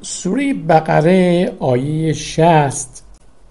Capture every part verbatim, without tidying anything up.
سوره بقره آیه شصت،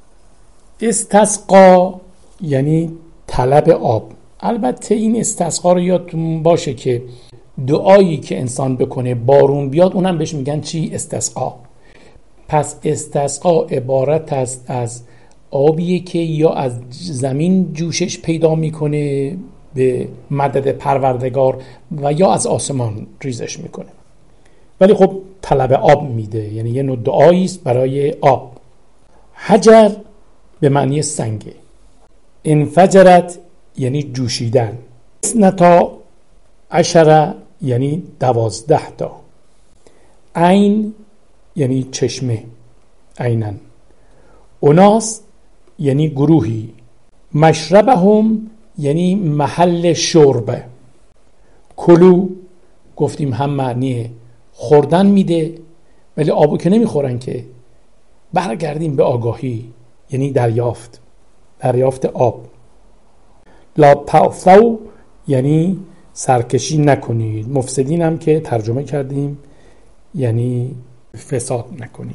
استسقا یعنی طلب آب. البته این استسقا رو یادتون باشه که دعایی که انسان بکنه بارون بیاد اونم بهش میگن چی؟ استسقا. پس استسقا عبارت است از آبیه که یا از زمین جوشش پیدا میکنه به مدد پروردگار و یا از آسمان ریزش میکنه، ولی خب طلب آب میده، یعنی یه نوع دعایی است برای آب. حجر به معنی سنگه. انفجرت یعنی جوشیدن. اثنتا عشره یعنی دوازده تا. عین یعنی چشمه، عینن. اناس یعنی گروهی. مشربهم یعنی محل شرب. کلو گفتیم هم معنی خوردن میده، ولی آبو که نمیخورن که. برگردیم به آگاهی یعنی دریافت، دریافت آب. لا تأثوا یعنی سرکشی نکنید. مفسدین هم که ترجمه کردیم یعنی فساد نکنید.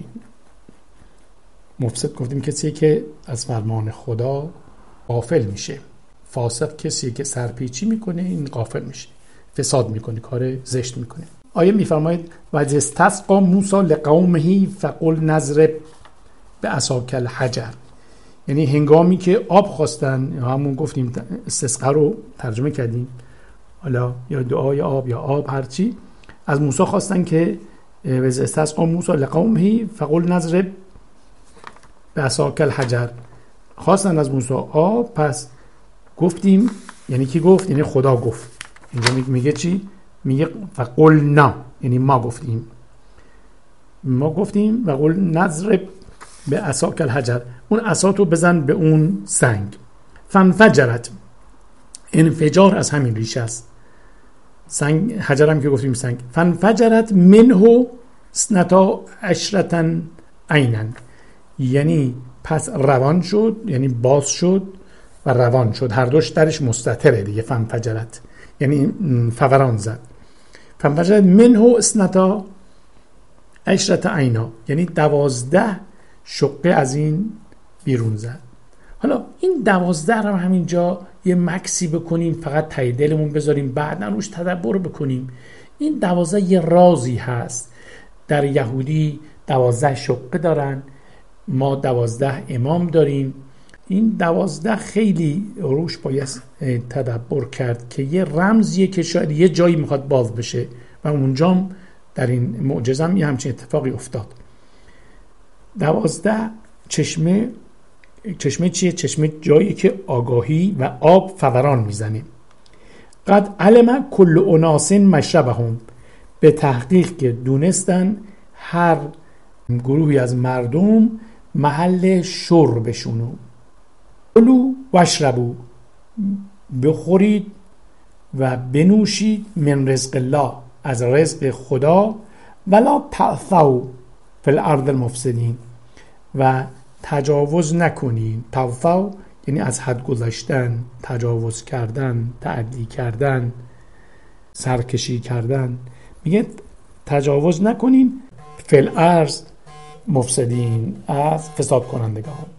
مفسد گفتیم کسیه که از فرمان خدا غافل میشه. فاسق کسیه که سرپیچی میکنه، این غافل میشه، فساد میکنه، کار زشت میکنه. آیه میفرماید و استسقا موسی لقومه فقل نضرب بعصاک الحجر، یعنی هنگامی که آب خواستن، همون گفتیم استسقا رو ترجمه کردیم، حالا یا دعای آب یا آب هرچی، از موسی خواستن که و استسقا موسی لقومه فقل نضرب بعصاک الحجر، خواستن از موسی آب، پس گفتیم، یعنی کی گفت؟ یعنی خدا گفت. اینجا میگه چی؟ میگه فقلنا، یعنی ما گفتیم، ما گفتیم و قل نضرب بعصاک الحجر، اون عصاتو بزن به اون سنگ. فانفجرت، انفجار از همین ریشه است، سنگ حجر هم که گفتیم سنگ. فانفجرت منه اثنتا عشرة عینا، یعنی پس روان شد، یعنی باز شد و روان شد، هر دوش درش مستتره دیگه. فانفجرت یعنی فوران زد. فانفجرت منه اثنتا عشرة عینا، یعنی دوازده شقه از این بیرون زد. حالا این دوازده رو همینجا یه مکسی بکنیم، فقط تای دلمون بذاریم، بعداً روش تدبر بکنیم. این دوازده یه رازی هست. در یهودی دوازده شقه دارن، ما دوازده امام داریم. این دوازده خیلی روش باید تدبر کرد که یه رمزیه که شاید یه جایی میخواد باز بشه و اونجام در این معجزه یه همچین اتفاقی افتاد. دوازده چشمه. چشمه چیه؟ چشمه جایی که آگاهی و آب فوران میزنه. قد علم کل اناس مشربهم، به تحقیق که دونستن هر گروهی از مردم محل شربشونو. کلوا واشربوا، بخورید و بنوشید، من رزق الله، از رزق خدا، ولا تعثوا فی الارض المفسدین، و تجاوز نکنید. تعثوا یعنی از حد گذشتن، تجاوز کردن، تعدی کردن، سرکشی کردن. میگه تجاوز نکنید فی الارض مفسدین، از فساد کنندگان.